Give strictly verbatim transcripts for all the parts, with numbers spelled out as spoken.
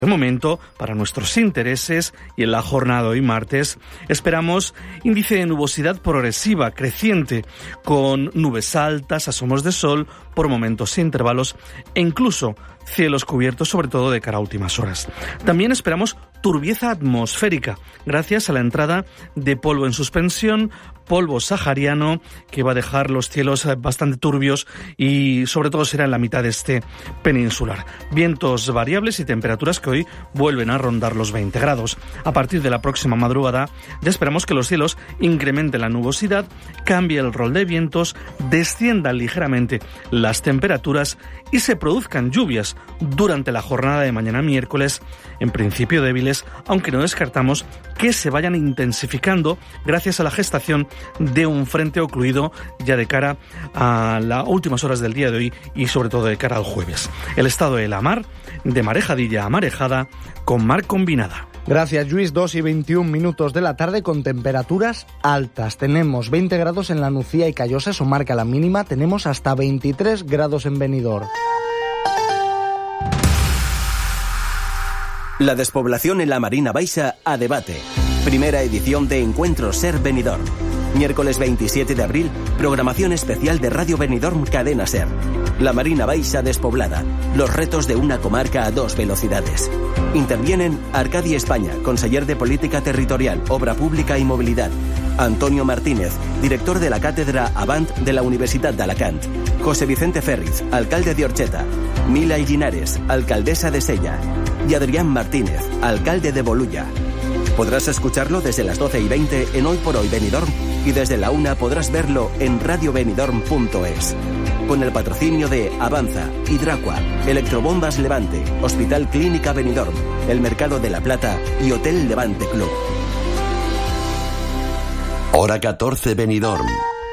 De momento, para nuestros intereses y en la jornada de hoy martes, esperamos índice de nubosidad progresiva, creciente, con nubes altas, asomos de sol, por momentos e intervalos, e incluso cielos cubiertos, sobre todo de cara a últimas horas. También esperamos turbieza atmosférica, gracias a la entrada de polvo en suspensión, polvo sahariano, que va a dejar los cielos bastante turbios y sobre todo será en la mitad de este peninsular. Vientos variables y temperaturas que hoy vuelven a rondar los veinte grados. A partir de la próxima madrugada ya esperamos que los cielos incrementen la nubosidad, cambie el rol de vientos, desciendan ligeramente las temperaturas y se produzcan lluvias durante la jornada de mañana miércoles, en principio débiles, aunque no descartamos que se vayan intensificando gracias a la gestación de un frente ocluido ya de cara a las últimas horas del día de hoy y sobre todo de cara al jueves. El estado de la mar, de marejadilla a marejada, con mar combinada. Gracias, Lluís. dos y veintiún minutos de la tarde con temperaturas altas. Tenemos veinte grados en La Nucía y Callosa, eso marca la mínima. Tenemos hasta veintitrés grados en Benidorm. La despoblación en la Marina Baixa a debate. Primera edición de Encuentro Ser Benidorm. Miércoles veintisiete de abril, programación especial de Radio Benidorm Cadena Ser. La Marina Baixa despoblada. Los retos de una comarca a dos velocidades. Intervienen Arcadi España, conseller de Política Territorial, Obra Pública y Movilidad. Antonio Martínez, director de la Cátedra Avant de la Universidad de Alacant. José Vicente Ferriz, alcalde de Orcheta. Mila Linares, alcaldesa de Sella. Y Adrián Martínez, alcalde de Bolulla. Podrás escucharlo desde las doce y veinte en Hoy por Hoy Benidorm y desde la una podrás verlo en radio benidorm punto es. Con el patrocinio de Avanza, Hidraqua, Electrobombas Levante, Hospital Clínica Benidorm, El Mercado de la Plata y Hotel Levante Club. Hora catorce Benidorm.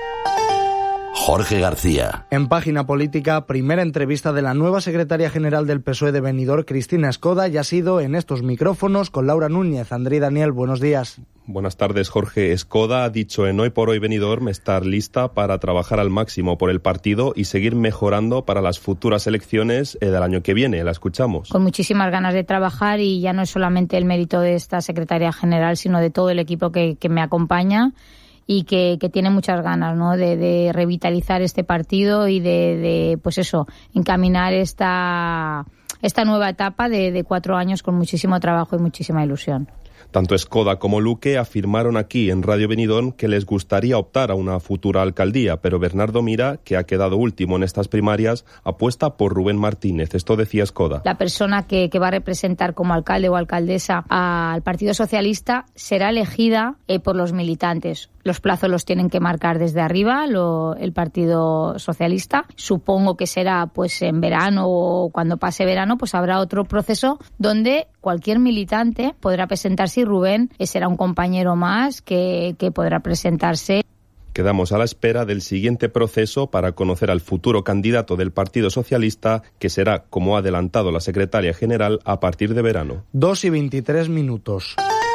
Jorge García. En Página Política, primera entrevista de la nueva secretaria general del P S O E de Benidorm, Cristina Escoda, y ha sido en estos micrófonos con Laura Núñez. André Daniel, buenos días. Buenas tardes, Jorge. Escoda ha dicho en Hoy por Hoy Benidorm estar lista para trabajar al máximo por el partido y seguir mejorando para las futuras elecciones del año que viene. La escuchamos. Con muchísimas ganas de trabajar, y ya no es solamente el mérito de esta secretaria general, sino de todo el equipo que, que me acompaña y que, que tiene muchas ganas, ¿no?, de, de revitalizar este partido y de, de pues eso, encaminar esta, esta nueva etapa de, de cuatro años con muchísimo trabajo y muchísima ilusión. Tanto Escoda como Luque afirmaron aquí en Radio Benidorm que les gustaría optar a una futura alcaldía, pero Bernardo Mira, que ha quedado último en estas primarias, apuesta por Rubén Martínez. Esto decía Escoda. La persona que, que va a representar como alcalde o alcaldesa al Partido Socialista será elegida eh, por los militantes. Los plazos los tienen que marcar desde arriba lo, el Partido Socialista. Supongo que será pues en verano, o cuando pase verano pues habrá otro proceso donde cualquier militante podrá presentarse, y Rubén será un compañero más que, que podrá presentarse. Quedamos a la espera del siguiente proceso para conocer al futuro candidato del Partido Socialista, que será, como ha adelantado la secretaria general, a partir de verano. dos y veintitrés minutos.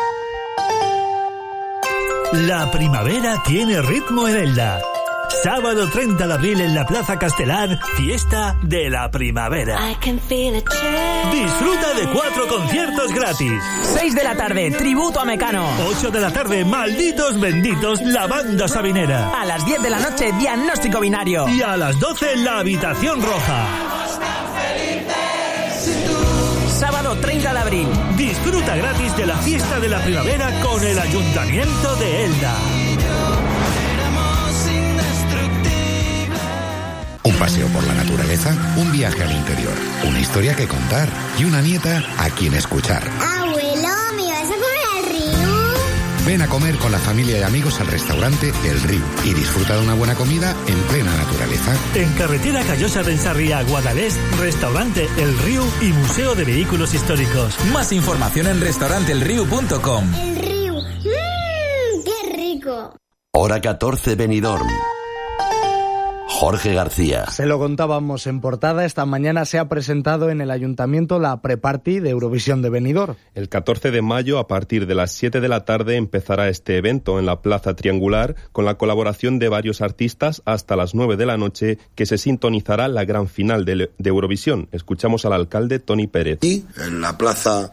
La primavera tiene ritmo en Elda. Sábado treinta de abril en la Plaza Castelar, fiesta de la primavera. Disfruta de cuatro conciertos gratis. seis de la tarde, tributo a Mecano. ocho de la tarde, malditos benditos, la banda sabinera. A las diez de la noche, diagnóstico binario. Y a las doce, la habitación roja. Sábado treinta de abril. Disfruta gratis de la fiesta de la primavera con el Ayuntamiento de Elda. Un paseo por la naturaleza, un viaje al interior, una historia que contar y una nieta a quien escuchar. Abuelo, ¿me vas a comer al río? Ven a comer con la familia y amigos al restaurante El Río y disfruta de una buena comida en plena naturaleza. En carretera Callosa de Ensarría, Guadalest, restaurante El Río y Museo de Vehículos Históricos. Más información en restaurante el río punto com. El Río, mmm, qué rico. Hora catorce Benidorm. Jorge García. Se lo contábamos en portada, esta mañana se ha presentado en el Ayuntamiento la pre-party de Eurovisión de Benidorm. El catorce de mayo, a partir de las siete de la tarde, empezará este evento en la Plaza Triangular, con la colaboración de varios artistas hasta las nueve de la noche, que se sintonizará la gran final de, de Eurovisión. Escuchamos al alcalde Toni Pérez. Y en la Plaza